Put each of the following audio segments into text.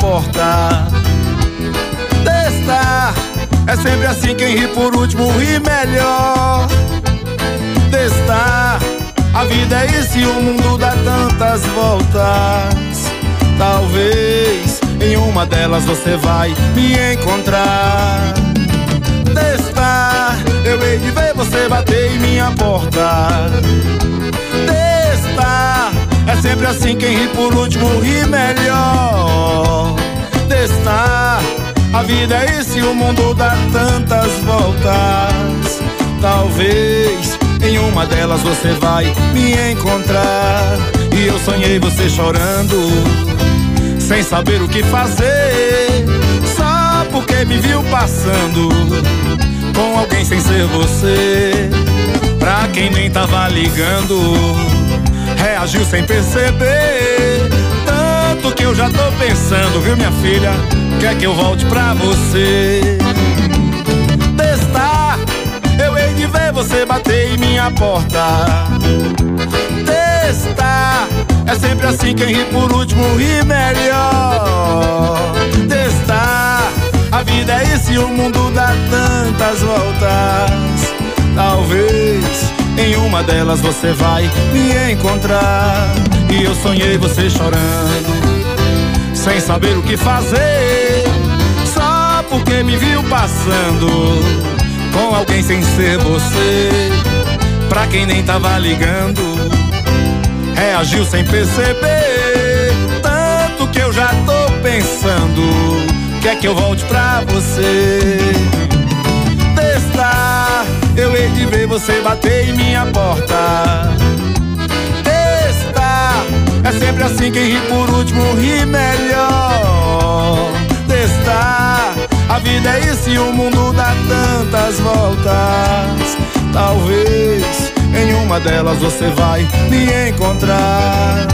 porta. Testar, é sempre assim, quem ri por último ri melhor. Testar, a vida é isso e o mundo dá tantas voltas. Talvez em uma delas você vai me encontrar. Testar, eu hei de ver você bater em minha porta. Testar, é sempre assim, quem ri por último ri melhor. Testar, a vida é isso e o mundo dá tantas voltas. Talvez em uma delas você vai me encontrar. E eu sonhei você chorando, sem saber o que fazer, só porque me viu passando com alguém sem ser você. Pra quem nem tava ligando, reagiu sem perceber. Tanto que eu já tô pensando, viu minha filha, quer que eu volte pra você. Testar, eu hei de ver você bater em minha porta. Testar, é sempre assim, quem ri por último ri melhor. Testar, a vida é isso e o mundo dá tantas voltas. Talvez em uma delas você vai me encontrar. E eu sonhei você chorando, sem saber o que fazer, só porque me viu passando com alguém sem ser você. Pra quem nem tava ligando, reagiu sem perceber. Tanto que eu já tô pensando, quer que eu volte pra você. Testar, eu hei de ver você bater em minha porta. Testar, é sempre assim, quem ri por último ri melhor. Testar, a vida é isso e o mundo dá tantas voltas. Talvez em uma delas você vai me encontrar.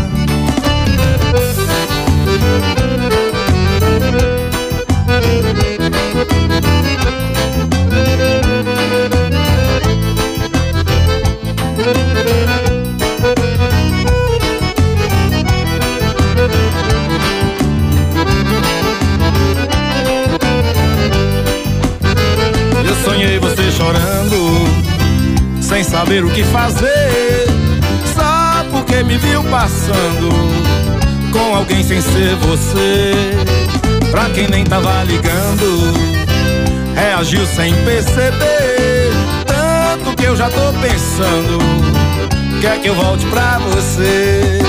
Eu sonhei você chorando, sem saber o que fazer, só porque me viu passando com alguém sem ser você. Pra quem nem tava ligando, reagiu sem perceber. Tanto que eu já tô pensando, quer que eu volte pra você.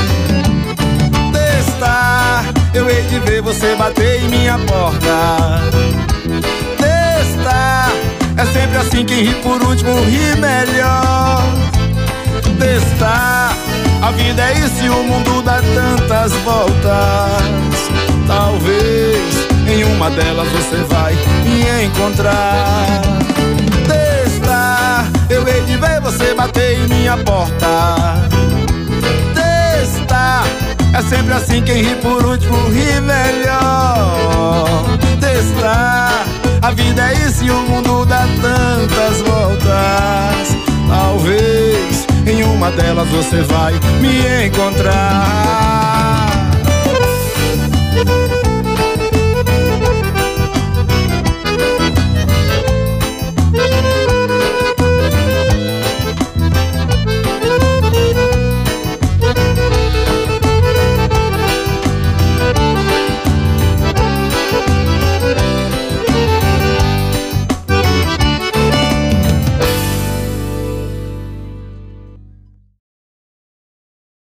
Testar, eu hei de ver você bater em minha porta. Testar, é sempre assim, quem ri por último ri melhor. Testar, a vida é isso e o mundo dá tantas voltas. Talvez em uma delas você vai me encontrar. Testar, eu hei de ver você bater em minha porta. Testar, é sempre assim, quem ri por último ri melhor. Testar, a vida é isso e o mundo dá tantas voltas. Talvez em uma delas você vai me encontrar.